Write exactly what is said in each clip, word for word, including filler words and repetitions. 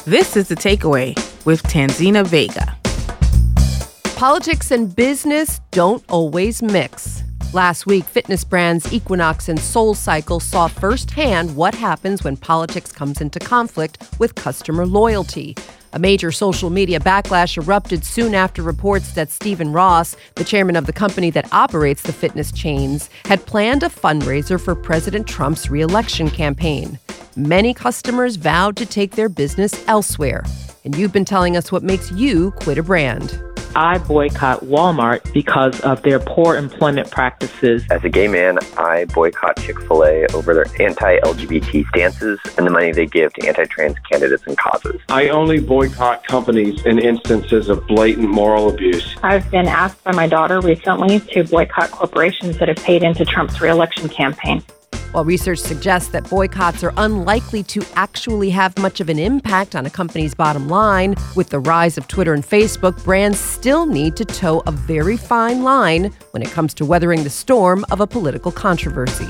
This is The Takeaway with Tanzina Vega. Politics and business don't always mix. Last week, fitness brands Equinox and SoulCycle saw firsthand what happens when politics comes into conflict with customer loyalty. A major social media backlash erupted soon after reports that Stephen Ross, the chairman of the company that operates the fitness chains, had planned a fundraiser for President Trump's re-election campaign. Many customers vowed to take their business elsewhere. And you've been telling us what makes you quit a brand. I boycott Walmart because of their poor employment practices. As a gay man, I boycott Chick-fil-A over their anti-L G B T stances and the money they give to anti-trans candidates and causes. I only boycott companies in instances of blatant moral abuse. I've been asked by my daughter recently to boycott corporations that have paid into Trump's re-election campaign. While research suggests that boycotts are unlikely to actually have much of an impact on a company's bottom line, with the rise of Twitter and Facebook, brands still need to toe a very fine line when it comes to weathering the storm of a political controversy.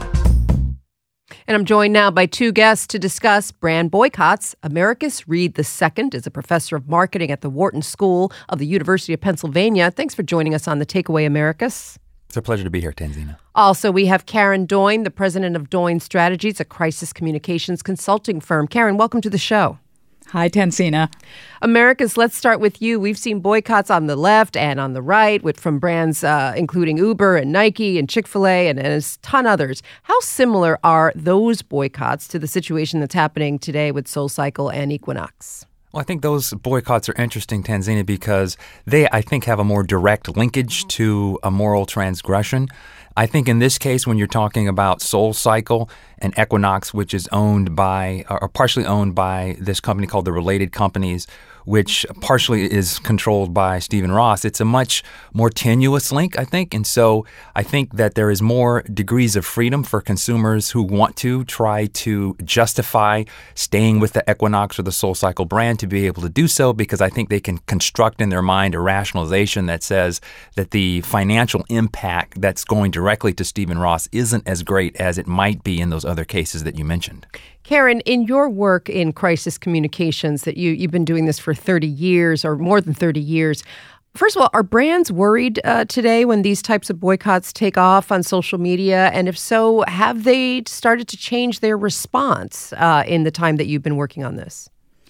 And I'm joined now by two guests to discuss brand boycotts. Americus Reed the Second is a professor of marketing at the Wharton School of the University of Pennsylvania. Thanks for joining us on The Takeaway, Americus. It's a pleasure to be here, Tanzina. Also, we have Karen Doyne, the president of Doyne Strategies, a crisis communications consulting firm. Karen, welcome to the show. Hi, Tanzina. Americus, let's start with you. We've seen boycotts on the left and on the right with from brands uh, including Uber and Nike and Chick-fil-A and, and a ton others. How similar are those boycotts to the situation that's happening today with SoulCycle and Equinox? Well, I think those boycotts are interesting, Tanzina, because they, I think, have a more direct linkage to a moral transgression. I think in this case, when you're talking about SoulCycle and Equinox, which is owned by, or partially owned by this company called the Related Companies, which partially is controlled by Stephen Ross, it's a much more tenuous link, I think. And so I think that there is more degrees of freedom for consumers who want to try to justify staying with the Equinox or the SoulCycle brand to be able to do so, because I think they can construct in their mind a rationalization that says that the financial impact that's going directly to Stephen Ross isn't as great as it might be in those other cases that you mentioned. Karen, in your work in crisis communications, that you, you've been doing this for thirty years or more than thirty years, first of all, are brands worried uh, today when these types of boycotts take off on social media? And if so, have they started to change their response uh, in the time that you've been working on this?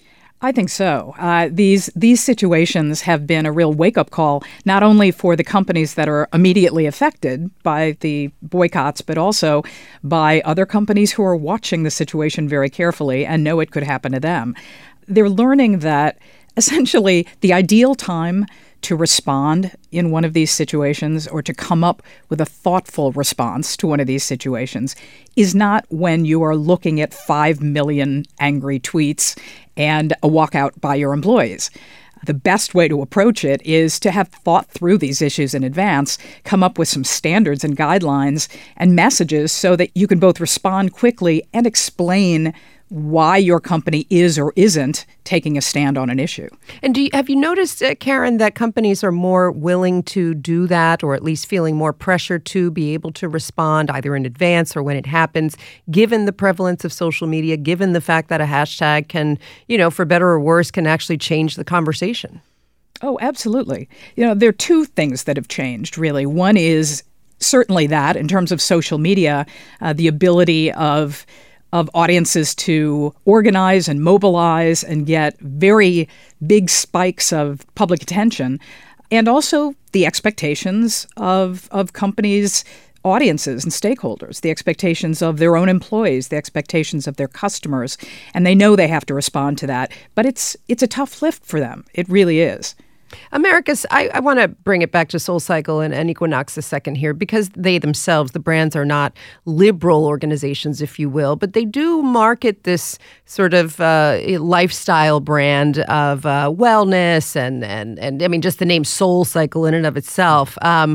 I think so. Uh, these these situations have been a real wake-up call, not only for the companies that are immediately affected by the boycotts, but also by other companies who are watching the situation very carefully and know it could happen to them. They're learning that essentially the ideal time to respond in one of these situations or to come up with a thoughtful response to one of these situations is not when you are looking at five million angry tweets and a walkout by your employees. The best way to approach it is to have thought through these issues in advance, come up with some standards and guidelines and messages so that you can both respond quickly and explain why your company is or isn't taking a stand on an issue. And do you, have you noticed, uh, Karen, that companies are more willing to do that, or at least feeling more pressure to be able to respond either in advance or when it happens, given the prevalence of social media, given the fact that a hashtag can, you know, for better or worse, can actually change the conversation? Oh, absolutely. You know, there are two things that have changed, really. One is certainly that in terms of social media, uh, the ability of of audiences to organize and mobilize and get very big spikes of public attention, and also the expectations of of companies' audiences and stakeholders, the expectations of their own employees, the expectations of their customers, and they know they have to respond to that. But it's it's a tough lift for them. It really is. Americus, I, I want to bring it back to SoulCycle and, and Equinox a second here, because they themselves, the brands, are not liberal organizations, if you will, but they do market this sort of uh, lifestyle brand of uh, wellness and, and, and, I mean, just the name SoulCycle in and of itself. Um,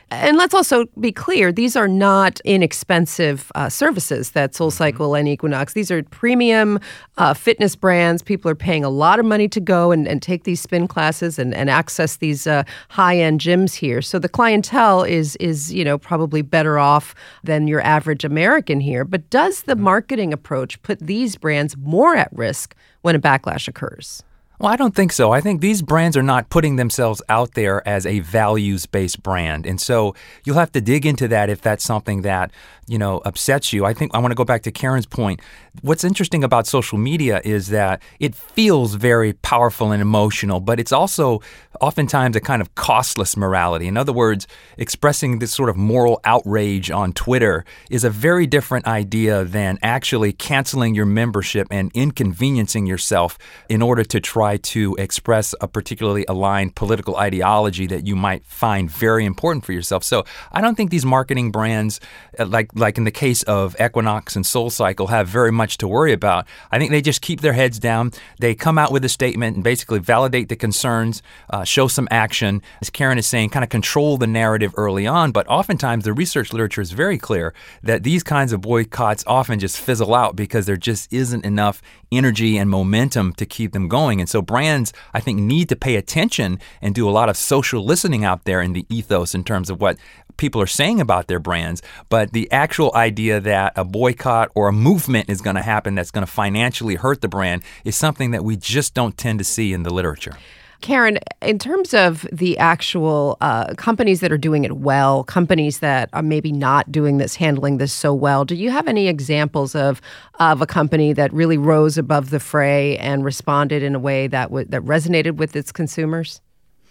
And let's also be clear, these are not inexpensive uh, services that SoulCycle and Equinox. These are premium uh, fitness brands. People are paying a lot of money to go and, and take these spin classes and, and access these uh, high-end gyms here. So the clientele is, is, you know, probably better off than your average American here. But does the marketing approach put these brands more at risk when a backlash occurs? Well, I don't think so. I think these brands are not putting themselves out there as a values-based brand. And so you'll have to dig into that if that's something that, you know, upsets you. I think I want to go back to Karen's point. What's interesting about social media is that it feels very powerful and emotional, but it's also oftentimes a kind of costless morality. In other words, expressing this sort of moral outrage on Twitter is a very different idea than actually canceling your membership and inconveniencing yourself in order to try to express a particularly aligned political ideology that you might find very important for yourself. So I don't think these marketing brands, like like in the case of Equinox and SoulCycle, have very much to worry about. I think they just keep their heads down. They come out with a statement and basically validate the concerns, uh, show some action. As Karen is saying, kind of control the narrative early on. But oftentimes the research literature is very clear that these kinds of boycotts often just fizzle out because there just isn't enough energy and momentum to keep them going. And so brands, I think, need to pay attention and do a lot of social listening out there in the ethos in terms of what people are saying about their brands. But the actual idea that a boycott or a movement is going to happen that's going to financially hurt the brand is something that we just don't tend to see in the literature. Karen, in terms of the actual uh, companies that are doing it well, companies that are maybe not doing this, handling this so well, do you have any examples of of a company that really rose above the fray and responded in a way that w- that resonated with its consumers?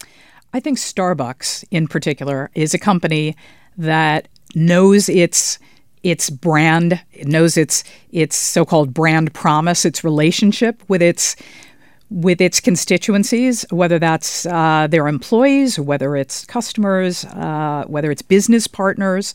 I think Starbucks, in particular, is a company that knows its its brand, it knows its its so-called brand promise, its relationship with its with its constituencies, whether that's uh, their employees, whether it's customers, uh, whether it's business partners.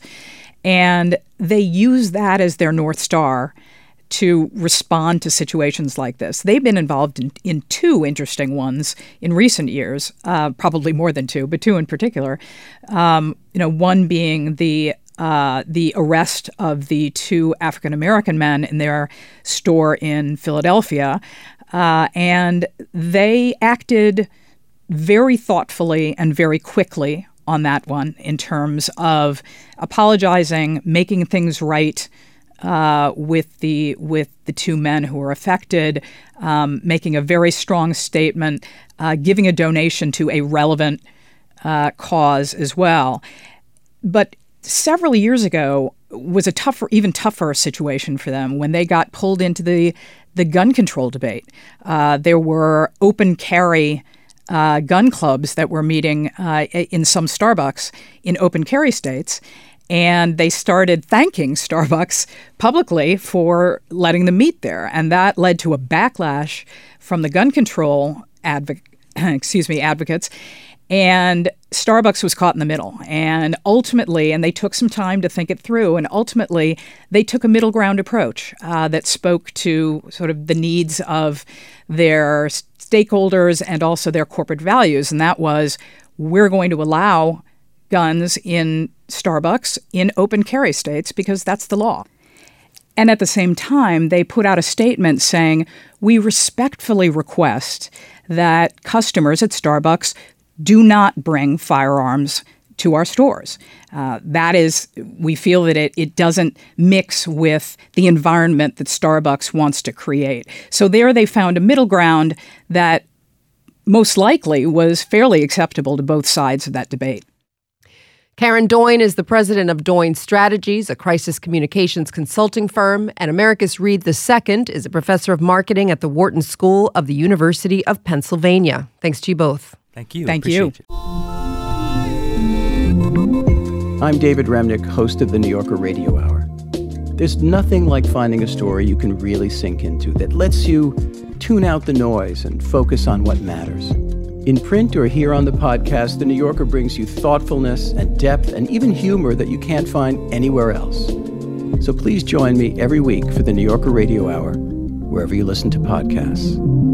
And they use that as their North Star to respond to situations like this. They've been involved in, in two interesting ones in recent years, uh, probably more than two, but two in particular. Um, you know, one being the uh, the arrest of the two African-American men in their store in Philadelphia. Uh, and they acted very thoughtfully and very quickly on that one in terms of apologizing, making things right uh, with the with the two men who were affected, um, making a very strong statement, uh, giving a donation to a relevant uh, cause as well. But several years ago was a tougher, even tougher situation for them when they got pulled into the the gun control debate. Uh, there were open carry uh, gun clubs that were meeting uh, in some Starbucks in open carry states, and they started thanking Starbucks publicly for letting them meet there. And that led to a backlash from the gun control advo- excuse me, advocates. And Starbucks was caught in the middle. And ultimately, and they took some time to think it through, and ultimately they took a middle ground approach uh, that spoke to sort of the needs of their stakeholders and also their corporate values. And that was, we're going to allow guns in Starbucks in open carry states because that's the law. And at the same time, they put out a statement saying, we respectfully request that customers at Starbucks do not bring firearms to our stores. Uh, that is, we feel that it, it doesn't mix with the environment that Starbucks wants to create. So there they found a middle ground that most likely was fairly acceptable to both sides of that debate. Karen Doyne is the president of Doyne Strategies, a crisis communications consulting firm, and Americus Reed the Second is a professor of marketing at the Wharton School of the University of Pennsylvania. Thanks to you both. Thank you. Thank Appreciate you. you. I'm David Remnick, host of the New Yorker Radio Hour. There's nothing like finding a story you can really sink into that lets you tune out the noise and focus on what matters. In print or here on the podcast, The New Yorker brings you thoughtfulness and depth and even humor that you can't find anywhere else. So please join me every week for The New Yorker Radio Hour, wherever you listen to podcasts.